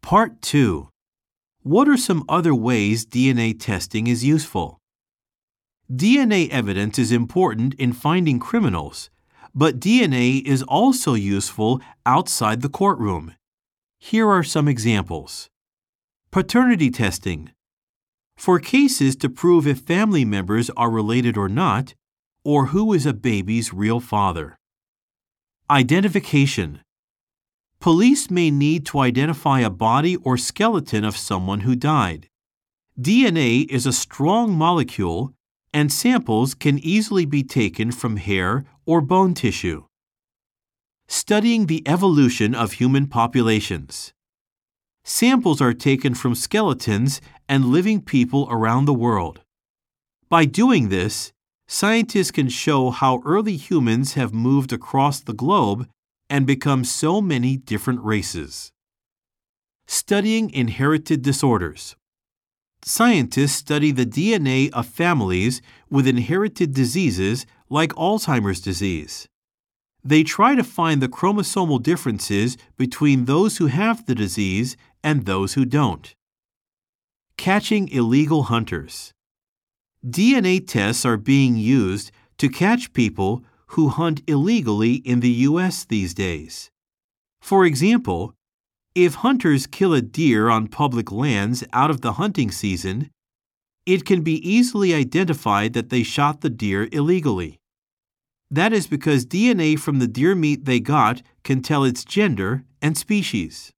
Part 2. What are some other ways DNA testing is useful? DNA evidence is important in finding criminals, but DNA is also useful outside the courtroom. Here are some examples. Paternity testing. For cases to prove if family members are related or not, or who is a baby's real father. Identification. Police may need to identify a body or skeleton of someone who died. DNA is a strong molecule, and samples can easily be taken from hair or bone tissue. Studying the evolution of human populations. Samples are taken from skeletons and living people around the world. By doing this, scientists can show how early humans have moved across the globe and become so many different races. Studying inherited disorders. Scientists study the DNA of families with inherited diseases like Alzheimer's disease. They try to find the chromosomal differences between those who have the disease and those who don't. Catching illegal hunters. DNA tests are being used to catch people who hunt illegally in the U.S. these days. For example, if hunters kill a deer on public lands out of the hunting season, it can be easily identified that they shot the deer illegally. That is because DNA from the deer meat they got can tell its gender and species.